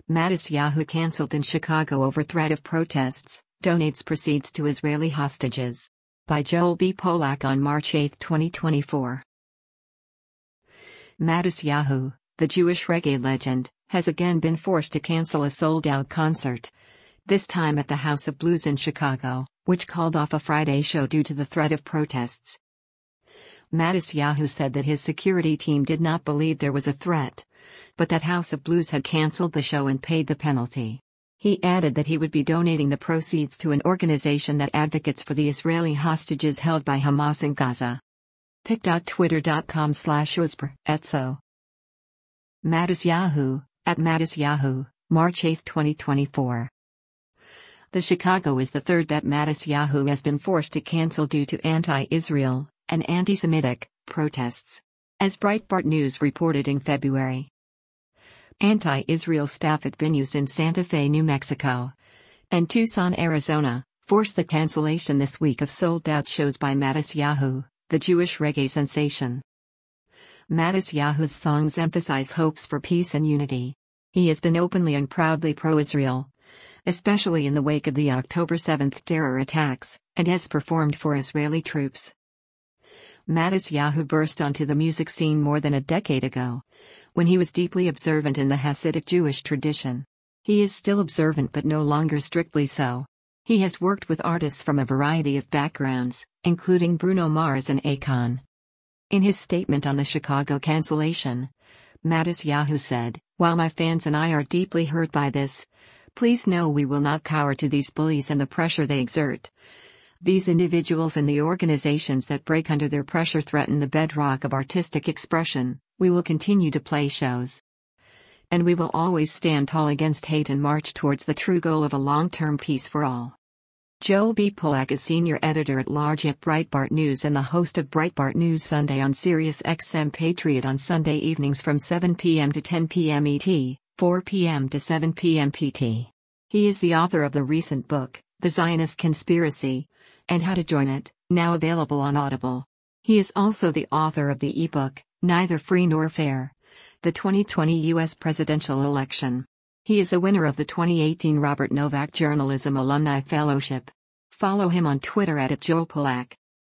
Matisyahu cancelled in Chicago over threat of protests, donates proceeds to Israeli hostages. By Joel B. Polak on March 8, 2024. Matisyahu, the Jewish reggae legend, has again been forced to cancel a sold-out concert. This time at the House of Blues in Chicago, which called off a Friday show due to the threat of protests. Matisyahu said that his security team did not believe there was a threat, but that House of Blues had cancelled the show and paid the penalty. He added that he would be donating the proceeds to an organization that advocates for the Israeli hostages held by Hamas in Gaza. pic.twitter.com/uzper, etso. Matisyahu, at Matisyahu, March 8, 2024. The Chicago is the third that Matisyahu has been forced to cancel due to anti-Israel and anti-Semitic protests. As Breitbart News reported in February, anti-Israel staff at venues in Santa Fe, New Mexico, and Tucson, Arizona, forced the cancellation this week of sold-out shows by Matisyahu, the Jewish reggae sensation. Matisyahu's songs emphasize hopes for peace and unity. He has been openly and proudly pro-Israel, especially in the wake of the October 7 terror attacks, and has performed for Israeli troops. Matisyahu burst onto the music scene more than a decade ago, when he was deeply observant in the Hasidic Jewish tradition. He is still observant but no longer strictly so. He has worked with artists from a variety of backgrounds, including Bruno Mars and Akon. In his statement on the Chicago cancellation, Matisyahu said, "While my fans and I are deeply hurt by this, please know we will not cower to these bullies and the pressure they exert. These individuals and the organizations that break under their pressure threaten the bedrock of artistic expression. We will continue to play shows. And we will always stand tall against hate and march towards the true goal of a long-term peace for all." Joel B. Polak is senior editor-at-large at Breitbart News and the host of Breitbart News Sunday on Sirius XM Patriot on Sunday evenings from 7 p.m. to 10 p.m. ET, 4 p.m. to 7 p.m. PT. He is the author of the recent book, The Zionist Conspiracy, and How to Join It, now available on Audible. He is also the author of the ebook, Neither Free Nor Fair: The 2020 U.S. Presidential Election. He is a winner of the 2018 Robert Novak Journalism Alumni Fellowship. Follow him on Twitter @JoelPolak.